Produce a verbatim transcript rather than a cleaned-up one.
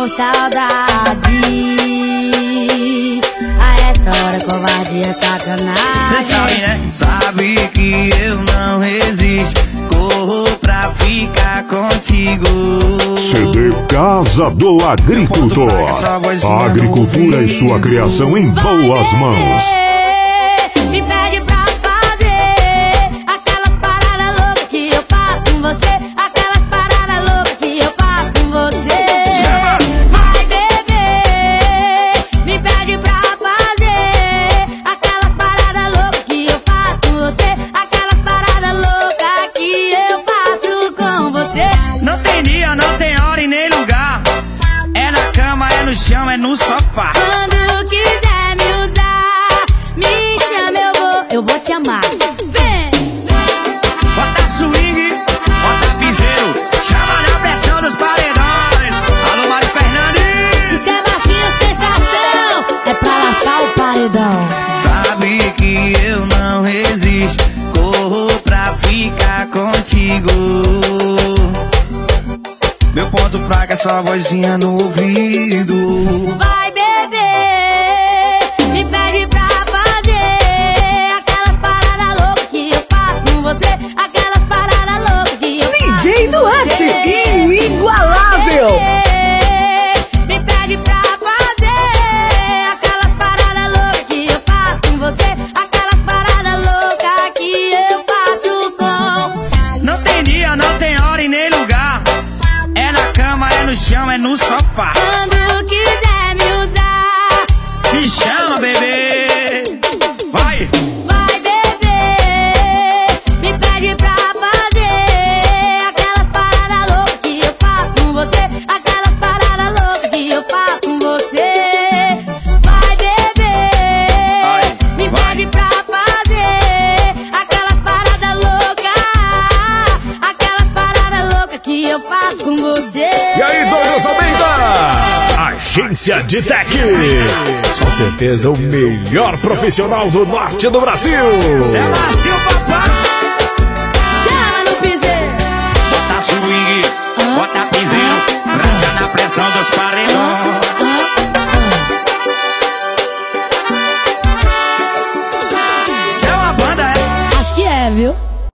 com saudade. A essa hora covardia é sacanagem. Cê sabe, né? Sabe que eu não resisto, corro pra ficar contigo. C D Casa do Agricultor. A agricultura e sua criação em boas mãos. Me pede pra fazer aquelas paradas loucas que eu faço com você. Aquelas paradas loucas que eu faço com você. Vai beber. Me pede pra fazer aquelas paradas loucas que eu faço com você. Aquelas paradas loucas que eu faço com você. Não tem dia, não tem hora e nem lugar. É na cama, é no chão, é no sofá. Quando quiser me usar, me chama, eu vou, eu vou te amar. Vem! Bota swing, bota piseiro, chama na pressão dos paredões. Alô, Mari Fernandes. Isso é vacilo, sensação, é pra lascar o paredão. Sabe que eu não resisto, corro pra ficar contigo. Meu ponto fraco é só a vozinha no ouvido. Vai beber, me pede pra fazer aquelas paradas loucas que eu faço com você. Aquelas paradas loucas que eu faço D J com Duarte, você. inigualável. Me pede pra fazer aquelas paradas loucas que eu faço com você. Aquelas paradas loucas que eu faço com. Não tem dia, não tem hora e nem lugar. É na cama, é no chão, é no sofá. Quando quiser me usar, Me chama, bebê. Vai! vai beber. Me pede pra fazer aquelas paradas loucas que eu faço com você. Aquelas paradas loucas que eu faço com você. Vai beber. Me pede pra fazer aquelas paradas loucas. Aquelas paradas loucas que eu faço com você. E aí, Douglas Almeida? Agência de Tech. Com certeza o melhor profissional do norte do Brasil. Cê nasceu, papai!